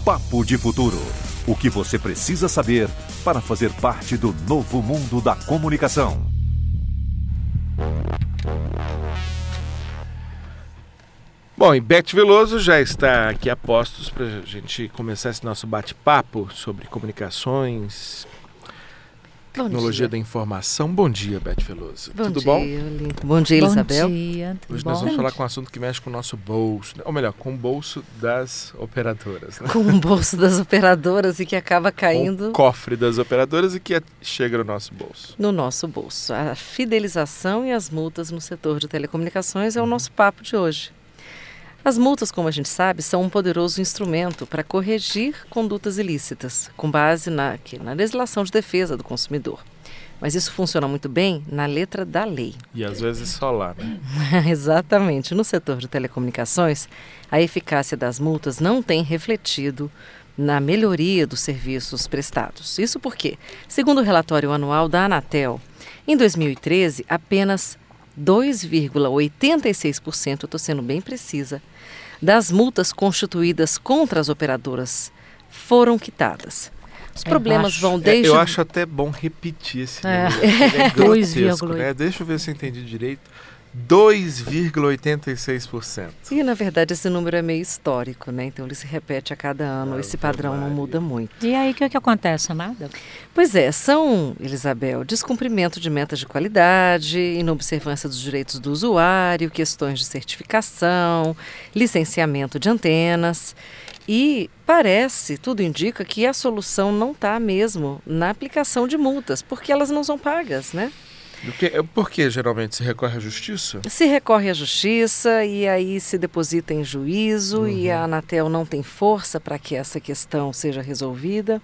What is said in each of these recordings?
Papo de Futuro. O que você precisa saber para fazer parte do novo mundo da comunicação. Bom, e Beth Veloso já está aqui a postos para a gente começar esse nosso bate-papo sobre comunicações, tecnologia da informação. Bom dia, Beth Veloso. Tudo bom? Bom dia, Elisabel. Bom dia. Hoje nós vamos falar com um assunto que mexe com o nosso bolso, ou melhor, com o bolso das operadoras. Né? Com o bolso das operadoras e que acaba caindo... O cofre das operadoras e que chega no nosso bolso. No nosso bolso. A fidelização e as multas no setor de telecomunicações é o nosso papo de hoje. As multas, como a gente sabe, são um poderoso instrumento para corrigir condutas ilícitas, com base na legislação de defesa do consumidor. Mas isso funciona muito bem na letra da lei. E às vezes só lá, né? Exatamente. No setor de telecomunicações, a eficácia das multas não tem refletido na melhoria dos serviços prestados. Isso porque, segundo o relatório anual da Anatel, em 2013, apenas 2,86%, estou sendo bem precisa, das multas constituídas contra as operadoras foram quitadas. Os problemas vão desde... Eu acho até bom repetir esse número. É grotesco, né? Deixa eu ver se eu entendi direito. 2,86%. E, na verdade, esse número é meio histórico, né? Então, ele se repete a cada ano. Esse padrão não muda muito. E aí, o que acontece? Nada? Pois é, são, Elisabel, descumprimento de metas de qualidade, inobservância dos direitos do usuário, questões de certificação, licenciamento de antenas. E parece, tudo indica, que a solução não está mesmo na aplicação de multas, porque elas não são pagas, né? Por que geralmente se recorre à justiça? Se recorre à justiça e aí se deposita em juízo e a Anatel não tem força para que essa questão seja resolvida.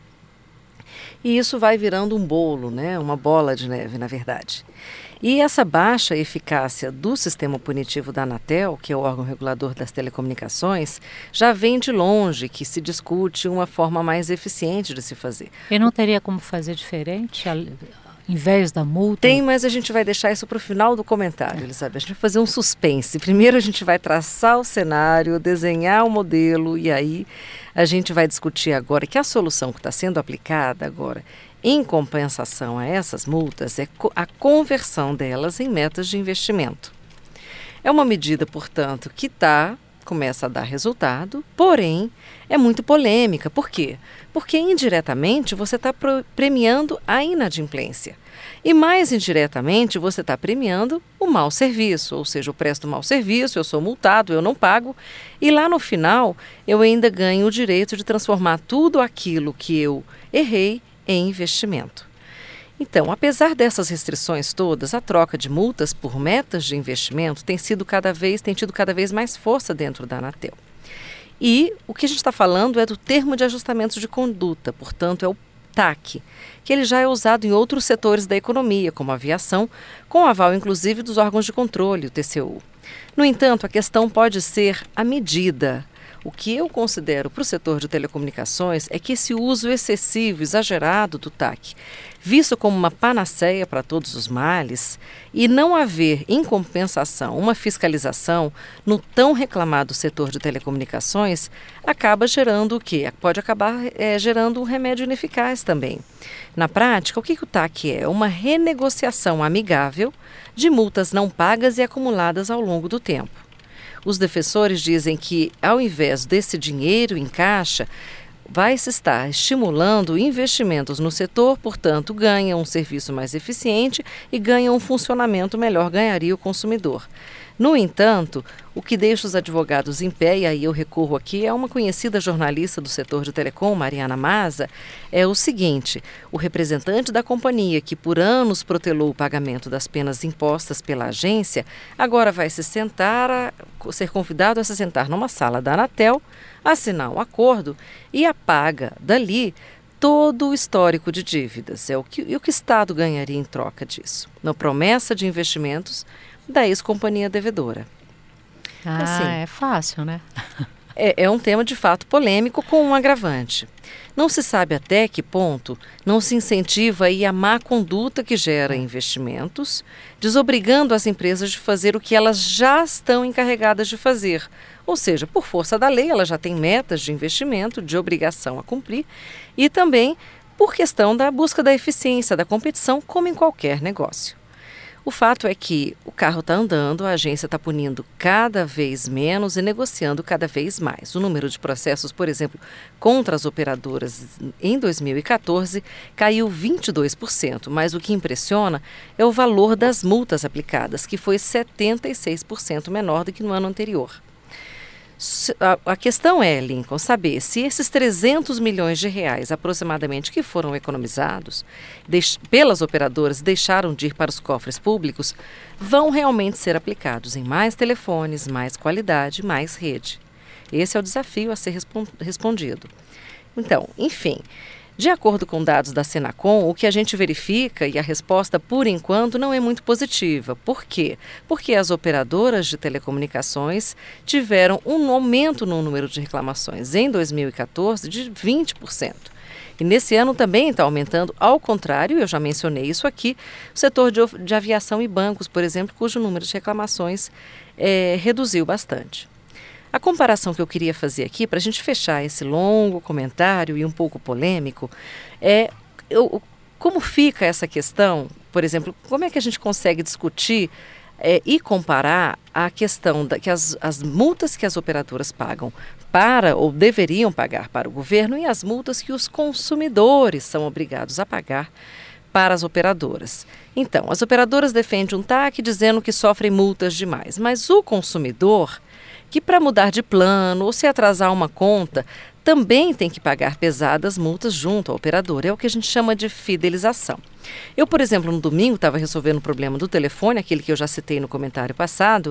E isso vai virando um bolo, né? Uma bola de neve, na verdade. E essa baixa eficácia do sistema punitivo da Anatel, que é o órgão regulador das telecomunicações, já vem de longe que se discute uma forma mais eficiente de se fazer. E não teria como fazer diferente? Em vez da multa? Tem, mas a gente vai deixar isso para o final do comentário, Elisabeth. A gente vai fazer um suspense. Primeiro a gente vai traçar o cenário, desenhar o modelo e aí a gente vai discutir agora que a solução que está sendo aplicada agora em compensação a essas multas é a conversão delas em metas de investimento. É uma medida, portanto, que começa a dar resultado, porém é muito polêmica. Por quê? Porque indiretamente você está premiando a inadimplência. E mais indiretamente você está premiando o mau serviço, ou seja, eu presto mau serviço, eu sou multado, eu não pago, e lá no final eu ainda ganho o direito de transformar tudo aquilo que eu errei em investimento. Então, apesar dessas restrições todas, a troca de multas por metas de investimento tem tido cada vez mais força dentro da Anatel. E o que a gente está falando é do termo de ajustamento de conduta, portanto é o TAC, que ele já é usado em outros setores da economia, como a aviação, com aval inclusive dos órgãos de controle, o TCU. No entanto, a questão pode ser a medida. O que eu considero para o setor de telecomunicações é que esse uso excessivo, exagerado do TAC, visto como uma panaceia para todos os males, e não haver, em compensação, uma fiscalização no tão reclamado setor de telecomunicações, acaba gerando o quê? Pode acabar gerando um remédio ineficaz também. Na prática, o que o TAC é? Uma renegociação amigável de multas não pagas e acumuladas ao longo do tempo. Os defensores dizem que, ao invés desse dinheiro em caixa, vai-se estar estimulando investimentos no setor, portanto, ganha um serviço mais eficiente e ganha um funcionamento melhor, ganharia o consumidor. No entanto, o que deixa os advogados em pé, e aí eu recorro aqui, é uma conhecida jornalista do setor de telecom, Mariana Maza, é o seguinte: o representante da companhia, que por anos protelou o pagamento das penas impostas pela agência, agora vai ser convidado a se sentar numa sala da Anatel, assinar um acordo e apaga dali todo o histórico de dívidas. E o que o Estado ganharia em troca disso? Na promessa de investimentos da ex-companhia devedora. É fácil, né? É um tema de fato polêmico com um agravante. Não se sabe até que ponto não se incentiva aí a má conduta que gera investimentos, desobrigando as empresas de fazer o que elas já estão encarregadas de fazer, Ou seja, por força da lei, ela já tem metas de investimento, de obrigação a cumprir, e também por questão da busca da eficiência, da competição, como em qualquer negócio. O fato é que o carro está andando, a agência está punindo cada vez menos e negociando cada vez mais. O número de processos, por exemplo, contra as operadoras em 2014 caiu 22%, mas o que impressiona é o valor das multas aplicadas, que foi 76% menor do que no ano anterior. A questão é, Lincoln, saber se esses 300 milhões de reais aproximadamente que foram economizados pelas operadoras deixaram de ir para os cofres públicos vão realmente ser aplicados em mais telefones, mais qualidade, mais rede. Esse é o desafio a ser respondido. Então, enfim, de acordo com dados da Senacom, o que a gente verifica e a resposta, por enquanto, não é muito positiva. Por quê? Porque as operadoras de telecomunicações tiveram um aumento no número de reclamações em 2014 de 20%. E nesse ano também está aumentando, ao contrário, eu já mencionei isso aqui, o setor de aviação e bancos, por exemplo, cujo número de reclamações reduziu bastante. A comparação que eu queria fazer aqui, para a gente fechar esse longo comentário e um pouco polêmico, como fica essa questão, por exemplo, como é que a gente consegue discutir e comparar a questão que as multas que as operadoras pagam para ou deveriam pagar para o governo e as multas que os consumidores são obrigados a pagar para as operadoras. Então, as operadoras defendem um TAC dizendo que sofrem multas demais, mas o consumidor, que para mudar de plano ou se atrasar uma conta, também tem que pagar pesadas multas junto ao operador. É o que a gente chama de fidelização. Eu, por exemplo, no domingo estava resolvendo o problema do telefone, aquele que eu já citei no comentário passado,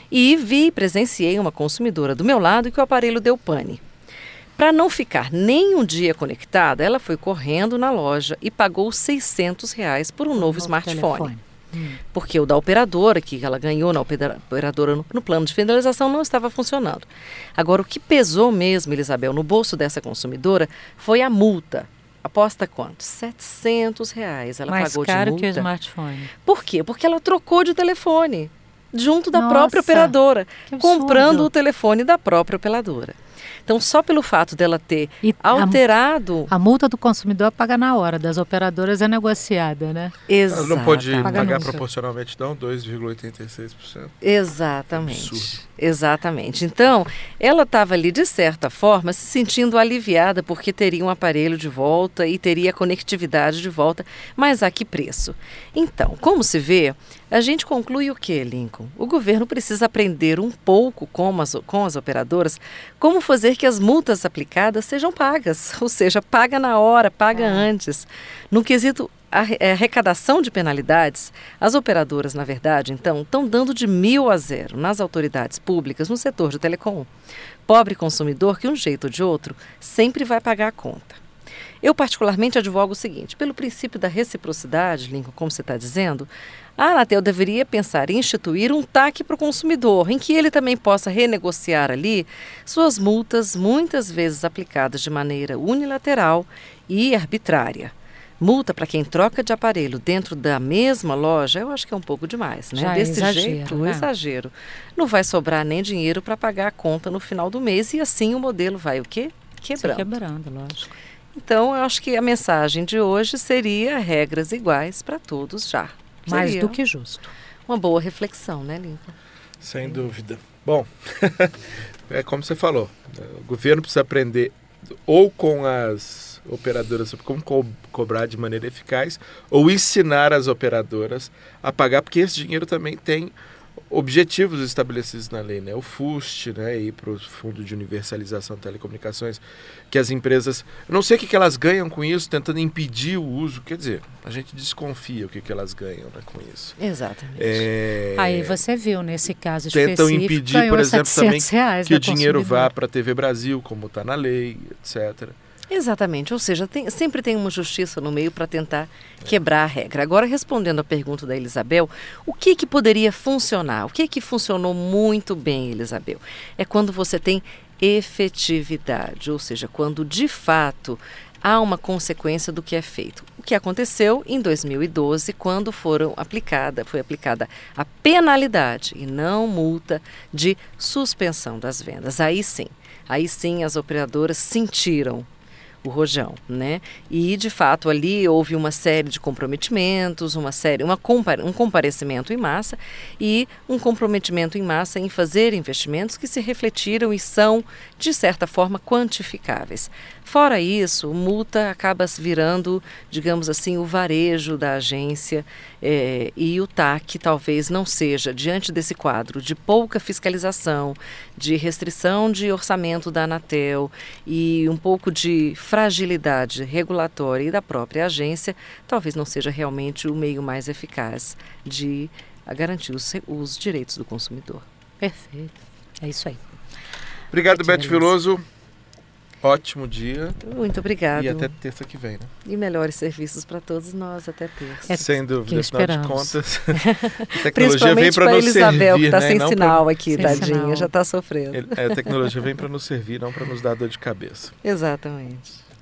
e presenciei uma consumidora do meu lado que o aparelho deu pane. Para não ficar nem um dia conectada, ela foi correndo na loja e pagou R$600 por um novo smartphone. Porque o da operadora, que ela ganhou na operadora no plano de fidelização, não estava funcionando. Agora, o que pesou mesmo, Elisabel, no bolso dessa consumidora foi a multa. Aposta quanto? R$700 ela mais pagou de multa. Mais caro que o smartphone. Por quê? Porque ela trocou de telefone junto da própria operadora, comprando o telefone da própria operadora. Então, só pelo fato dela ter alterado... A multa do consumidor paga na hora, das operadoras é negociada, né? Exato. Ela não pode pagar proporcionalmente, não? 2,86%. Exatamente. Absurdo. Exatamente. Então, ela estava ali, de certa forma, se sentindo aliviada porque teria um aparelho de volta e teria a conectividade de volta, mas a que preço? Então, como se vê, a gente conclui o quê, Lincoln? O governo precisa aprender um pouco com as operadoras como fazer que as multas aplicadas sejam pagas, ou seja, paga na hora, paga antes. No quesito arrecadação de penalidades, as operadoras, na verdade, então, estão dando de 1.000 a 0 nas autoridades públicas no setor de telecom. Pobre consumidor que, um jeito ou de outro, sempre vai pagar a conta. Eu, particularmente, advogo o seguinte: pelo princípio da reciprocidade, Lincoln, como você está dizendo, a Anatel deveria pensar em instituir um TAC para o consumidor, em que ele também possa renegociar ali suas multas, muitas vezes aplicadas de maneira unilateral e arbitrária. Multa para quem troca de aparelho dentro da mesma loja, eu acho que é um pouco demais, né? Já Desse exagero, jeito, né? Exagero. Não vai sobrar nem dinheiro para pagar a conta no final do mês e assim o modelo vai o quê? Quebrando. Se quebrando, lógico. Então, eu acho que a mensagem de hoje seria regras iguais para todos já. Mais do que justo. Uma boa reflexão, né, Lincoln? Sem dúvida. Bom, é como você falou, o governo precisa aprender ou com as operadoras sobre como cobrar de maneira eficaz, ou ensinar as operadoras a pagar, porque esse dinheiro também tem objetivos estabelecidos na lei, né? O FUST, né? E para o Fundo de Universalização de Telecomunicações, que as empresas, eu não sei o que elas ganham com isso, tentando impedir o uso, quer dizer, a gente desconfia o que elas ganham, né, com isso. Exatamente. Aí você viu nesse caso tentam específico, impedir, por exemplo, também que o dinheiro consumidor vá para a TV Brasil, como está na lei, etc. Exatamente, ou seja, sempre tem uma justiça no meio para tentar quebrar a regra. Agora, respondendo à pergunta da Elisabel, o que poderia funcionar? O que funcionou muito bem, Elisabel? É quando você tem efetividade, ou seja, quando de fato há uma consequência do que é feito. O que aconteceu em 2012, quando foi aplicada a penalidade e não multa de suspensão das vendas. Aí sim as operadoras sentiram o rojão, né? E, de fato, ali houve uma série de comprometimentos, um comparecimento em massa e um comprometimento em massa em fazer investimentos que se refletiram e são, de certa forma, quantificáveis. Fora isso, multa acaba virando, digamos assim, o varejo da agência e o TAC talvez não seja, diante desse quadro de pouca fiscalização, de restrição de orçamento da Anatel e um pouco de fragilidade regulatória e da própria agência, talvez não seja realmente o meio mais eficaz de garantir os direitos do consumidor. Perfeito. É isso aí. Obrigado, Beth Veloso. Ótimo dia. Muito obrigado. E até terça que vem, né? E melhores serviços para todos nós até terça. Sem dúvida, afinal de contas. A tecnologia principalmente vem para nos Isabel, servir, que está né? sem sinal aqui, sem tadinha, sinal. já está sofrendo. A tecnologia vem para nos servir, não para nos dar dor de cabeça. Exatamente.